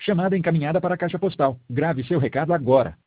Chamada encaminhada para a caixa postal. Grave seu recado agora.